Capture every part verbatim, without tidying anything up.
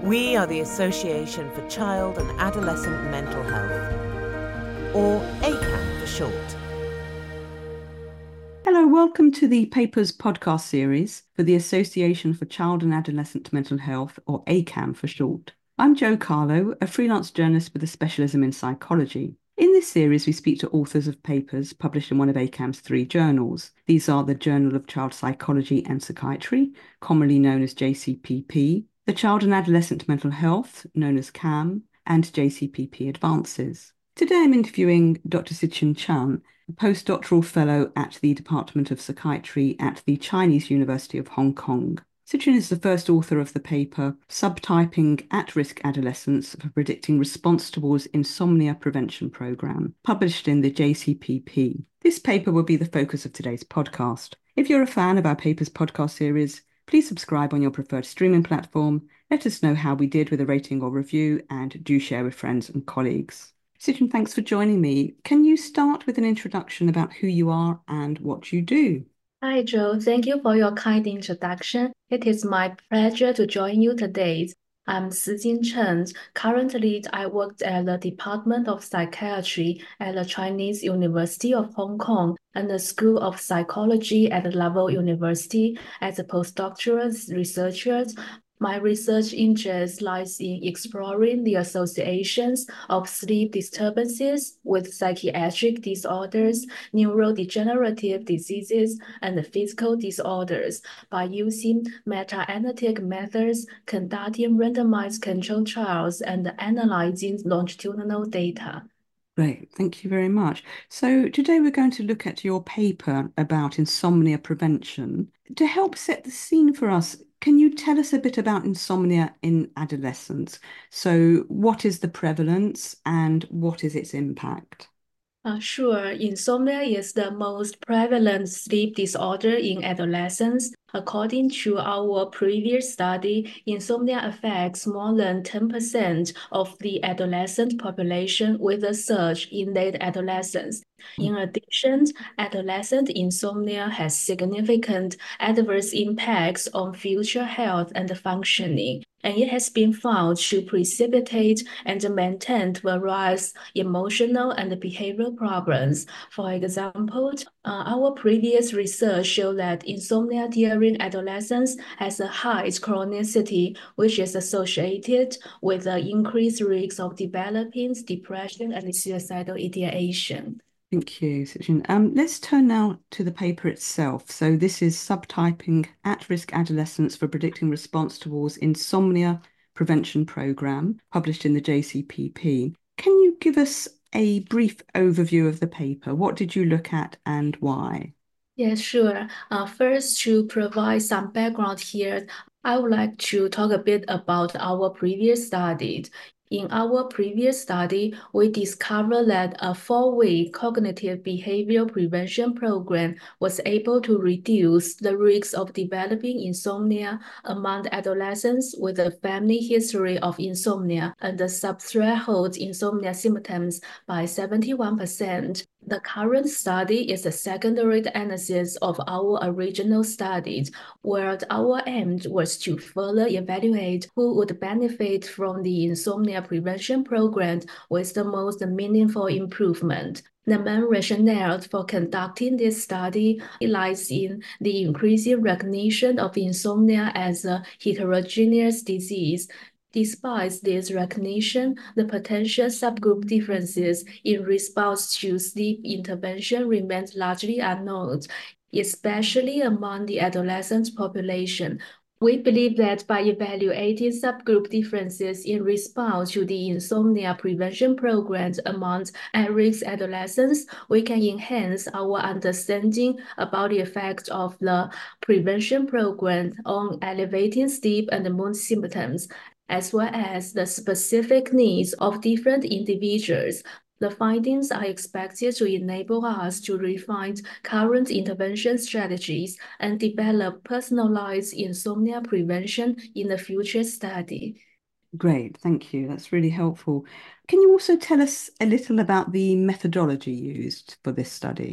We are the Association for Child and Adolescent Mental Health, or ACAM for short. Hello, welcome to the Papers podcast series for the Association for Child and Adolescent Mental Health, or ACAM for short. I'm Jo Carlo, a freelance journalist with a specialism in psychology. In this series, we speak to authors of papers published in one of ACAM's three journals. These are the Journal of Child Psychology and Psychiatry, commonly known as J C P P, the Child and Adolescent Mental Health, known as CAM, and J C P P Advances. Today I'm interviewing Doctor Siqun Chan, a postdoctoral fellow at the Department of Psychiatry at the Chinese University of Hong Kong. Siqun is the first author of the paper Subtyping At-Risk Adolescents for Predicting Response Towards Insomnia Prevention Programme, published in the J C P P. This paper will be the focus of today's podcast. If you're a fan of our Papers podcast series, please subscribe on your preferred streaming platform, let us know how we did with a rating or review, and do share with friends and colleagues. Siqun, thanks for joining me. Can you start with an introduction about who you are and what you do? Hi, Jo. Thank you for your kind introduction. It is my pleasure to join you today. I'm Siqun Chan. Currently, I work at the Department of Psychiatry at the Chinese University of Hong Kong and the School of Psychology at Laval University as a postdoctoral researcher. My research interest lies in exploring the associations of sleep disturbances with psychiatric disorders, neurodegenerative diseases, and physical disorders by using meta-analytic methods, conducting randomized control trials, and analyzing longitudinal data. Great, thank you very much. So today we're going to look at your paper about insomnia prevention. To help set the scene for us, can you tell us a bit about insomnia in adolescents? So what is the prevalence and what is its impact? Uh, sure. Insomnia is the most prevalent sleep disorder in adolescents. According to our previous study, insomnia affects more than ten percent of the adolescent population with a surge in late adolescence. In addition, adolescent insomnia has significant adverse impacts on future health and functioning, and it has been found to precipitate and maintain various emotional and behavioral problems. For example, uh, our previous research showed that insomnia during adolescence has a high chronicity, which is associated with an increased risk of developing depression and suicidal ideation. Thank you, Siqun. Um, let's turn now to the paper itself. So this is Subtyping At-Risk Adolescents for Predicting Response Towards Insomnia Prevention Programme, published in the J C P P. Can you give us a brief overview of the paper? What did you look at and why? Yes, sure. Uh, first, to provide some background here, I would like to talk a bit about our previous study. In our previous study, we discovered that a four-week cognitive behavioral prevention program was able to reduce the risk of developing insomnia among adolescents with a family history of insomnia and the subthreshold insomnia symptoms by seventy-one percent. The current study is a secondary analysis of our original studies, where our aim was to further evaluate who would benefit from the insomnia prevention program with the most meaningful improvement. The main rationale for conducting this study lies in the increasing recognition of insomnia as a heterogeneous disease. Despite this recognition, the potential subgroup differences in response to sleep intervention remains largely unknown, especially among the adolescent population. We believe that by evaluating subgroup differences in response to the insomnia prevention programs among at-risk adolescents, we can enhance our understanding about the effect of the prevention program on elevating sleep and mood symptoms, as well as the specific needs of different individuals. The findings are expected to enable us to refine current intervention strategies and develop personalized insomnia prevention in the future study. Great, thank you. That's really helpful. Can you also tell us a little about the methodology used for this study?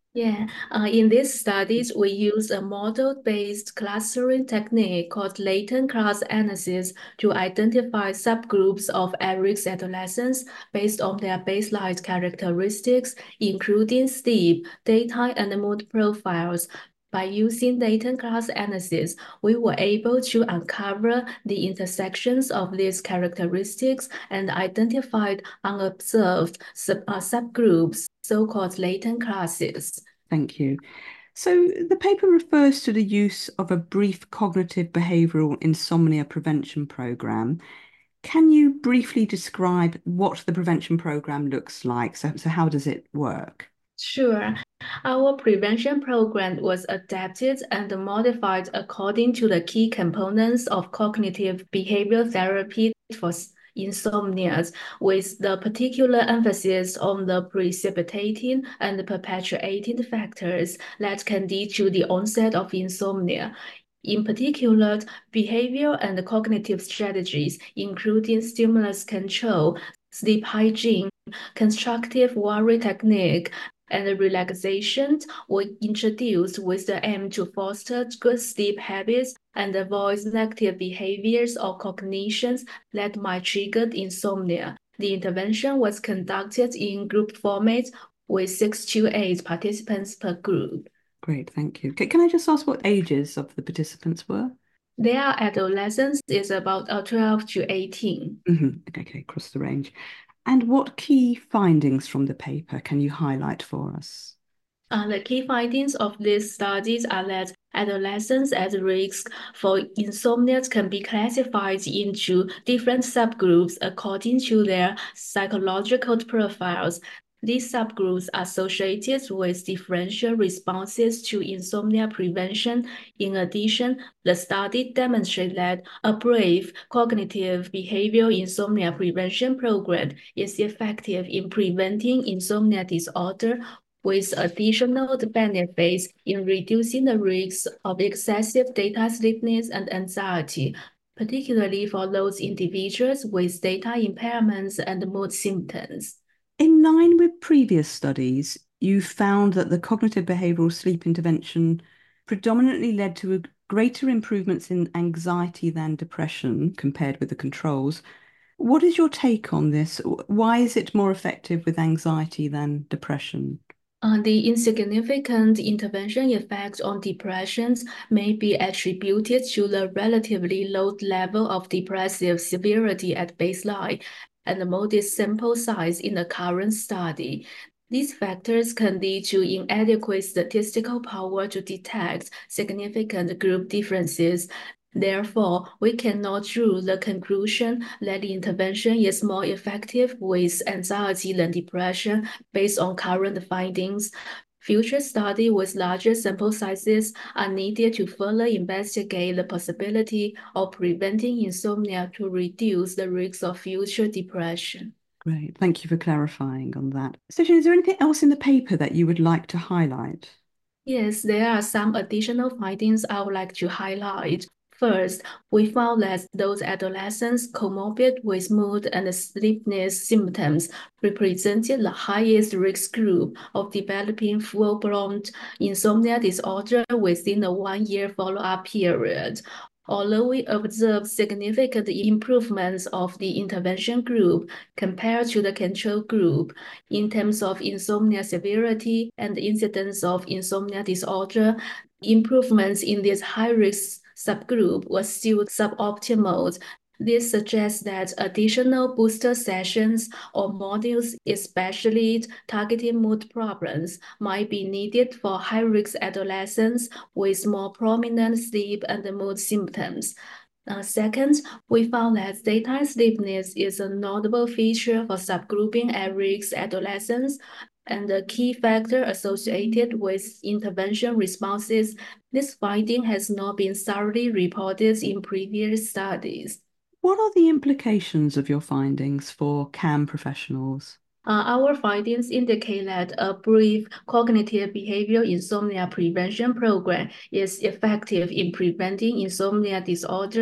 Yeah, uh, in these studies, we use a model-based clustering technique called latent class analysis to identify subgroups of at-risk adolescents based on their baseline characteristics, including sleep, daytime, and mood profiles. By using latent class analysis, we were able to uncover the intersections of these characteristics and identified unobserved sub, uh, subgroups, so-called latent classes. Thank you. So the paper refers to the use of a brief cognitive behavioural insomnia prevention programme. Can you briefly describe what the prevention programme looks like? So, so how does it work? Sure. Our prevention program was adapted and modified according to the key components of cognitive behavioral therapy for insomnia, with the particular emphasis on the precipitating and perpetuating factors that can lead to the onset of insomnia. In particular, behavioral and cognitive strategies, including stimulus control, sleep hygiene, constructive worry technique, and relaxation were introduced with the aim to foster good sleep habits and avoid negative behaviors or cognitions that might trigger insomnia. The intervention was conducted in group format with six to eight participants per group. Great, thank you. Can I just ask what ages of the participants were? Their adolescence is about uh, twelve to eighteen. Mm-hmm. Okay, across the range. And what key findings from the paper can you highlight for us? Uh, the key findings of these studies are that adolescents at risk for insomnia can be classified into different subgroups according to their psychological profiles. These subgroups are associated with differential responses to insomnia prevention. In addition, the study demonstrated that a brief cognitive behavioral insomnia prevention program is effective in preventing insomnia disorder with additional benefits in reducing the risks of excessive daytime sleepiness and anxiety, particularly for those individuals with daytime impairments and mood symptoms. In line with previous studies, you found that the cognitive behavioural sleep intervention predominantly led to greater improvements in anxiety than depression compared with the controls. What is your take on this? Why is it more effective with anxiety than depression? Uh, the insignificant intervention effect on depressions may be attributed to the relatively low level of depressive severity at baseline and the modest sample size in the current study. These factors can lead to inadequate statistical power to detect significant group differences. Therefore, we cannot draw the conclusion that the intervention is more effective with anxiety than depression based on current findings. Future studies with larger sample sizes are needed to further investigate the possibility of preventing insomnia to reduce the risk of future depression. Great, thank you for clarifying on that. Station, is there anything else in the paper that you would like to highlight? Yes, there are some additional findings I would like to highlight. First, we found that those adolescents comorbid with mood and sleepiness symptoms represented the highest risk group of developing full-blown insomnia disorder within a one-year follow-up period. Although we observed significant improvements of the intervention group compared to the control group in terms of insomnia severity and incidence of insomnia disorder, improvements in this high-risk subgroup were still suboptimal. This suggests that additional booster sessions or modules, especially targeting mood problems, might be needed for high-risk adolescents with more prominent sleep and mood symptoms. Uh, second, we found that daytime sleepiness is a notable feature for subgrouping at-risk adolescents and a key factor associated with intervention responses. This finding has not been thoroughly reported in previous studies. What are the implications of your findings for C A M professionals? Uh, our findings indicate that a brief cognitive behavioral insomnia prevention program is effective in preventing insomnia disorders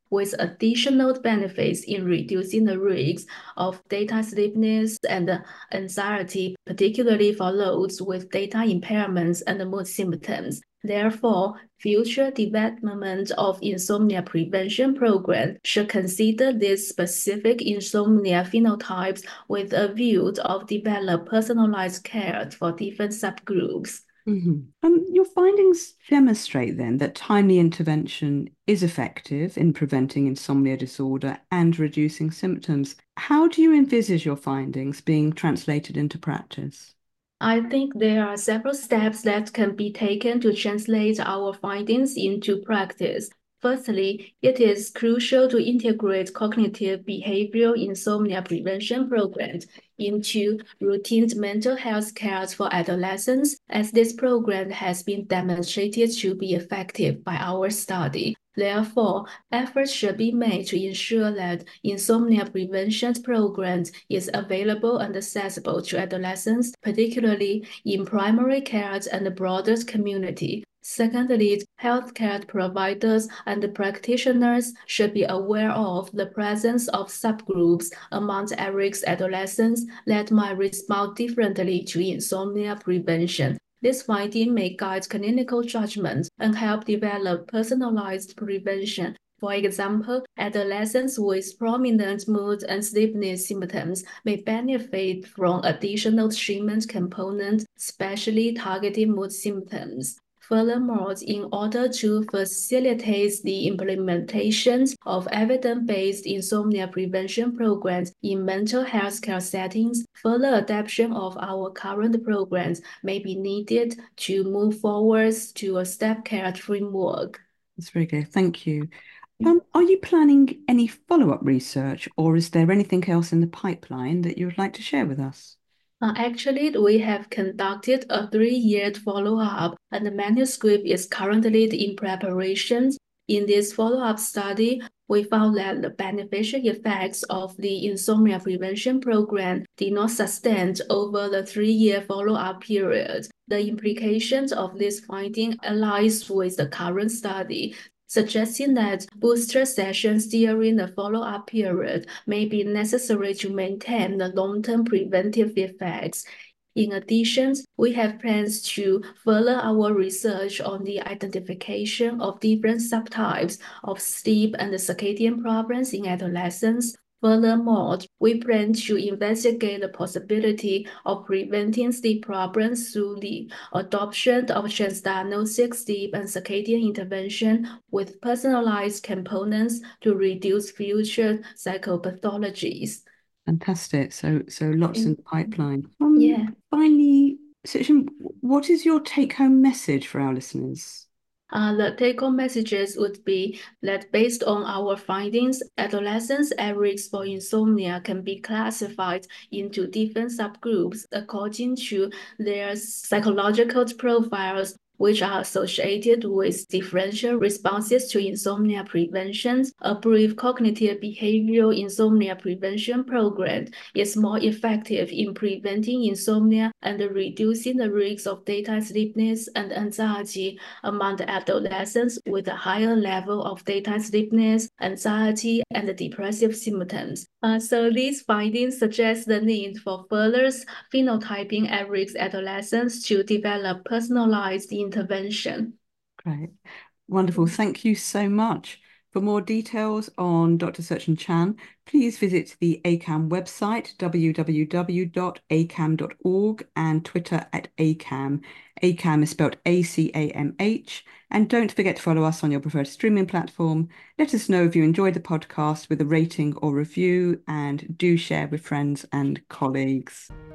with additional benefits in reducing the risk of daytime sleepiness and anxiety, particularly for those with daytime impairments and mood symptoms. Therefore, future development of insomnia prevention programs should consider these specific insomnia phenotypes with a view of develop personalized care for different subgroups. Mm-hmm. Um, your findings demonstrate then that timely intervention is effective in preventing insomnia disorder and reducing symptoms. How do you envisage your findings being translated into practice? I think there are several steps that can be taken to translate our findings into practice. Firstly, it is crucial to integrate cognitive behavioral insomnia prevention programs into routine mental health care for adolescents, as this program has been demonstrated to be effective by our study. Therefore, efforts should be made to ensure that insomnia prevention programs is available and accessible to adolescents, particularly in primary care and the broader community. Secondly, healthcare providers and practitioners should be aware of the presence of subgroups among at-risk adolescents that might respond differently to insomnia prevention. This finding may guide clinical judgment and help develop personalized prevention. For example, adolescents with prominent mood and sleepiness symptoms may benefit from additional treatment components, especially targeting mood symptoms. Furthermore, in order to facilitate the implementation of evidence-based insomnia prevention programs in mental health care settings, further adaptation of our current programs may be needed to move forward to a step care framework. That's very good. Thank you. Um, are you planning any follow-up research, or is there anything else in the pipeline that you would like to share with us? Uh, actually, we have conducted a three-year follow-up, and the manuscript is currently in preparation. In this follow-up study, we found that the beneficial effects of the insomnia prevention program did not sustain over the three-year follow-up period. The implications of this finding aligns with the current study, suggesting that booster sessions during the follow-up period may be necessary to maintain the long-term preventive effects. In addition, we have plans to further our research on the identification of different subtypes of sleep and circadian problems in adolescents. Furthermore, we plan to investigate the possibility of preventing sleep problems through the adoption of transdiagnostic sleep and circadian intervention with personalized components to reduce future psychopathologies. Fantastic. So, so lots in the pipeline. Um, yeah. Finally, Suchin, what is your take-home message for our listeners? Uh, the take-home messages would be that based on our findings, adolescents at risk for insomnia can be classified into different subgroups according to their psychological profiles, which are associated with differential responses to insomnia prevention. A brief cognitive behavioral insomnia prevention program is more effective in preventing insomnia and reducing the risks of daytime sleepiness and anxiety among the adolescents with a higher level of daytime sleepiness, anxiety, and depressive symptoms. Uh, so these findings suggest the need for further phenotyping at-risk adolescents to develop personalized intervention. Great. Wonderful. Thank you so much. For more details on Doctor Suchin Chan, please visit the A C A M website, w w w dot a c a m dot org, and Twitter at A C A M. A C A M is spelled A C A M H. And don't forget to follow us on your preferred streaming platform. Let us know if you enjoyed the podcast with a rating or review, and do share with friends and colleagues.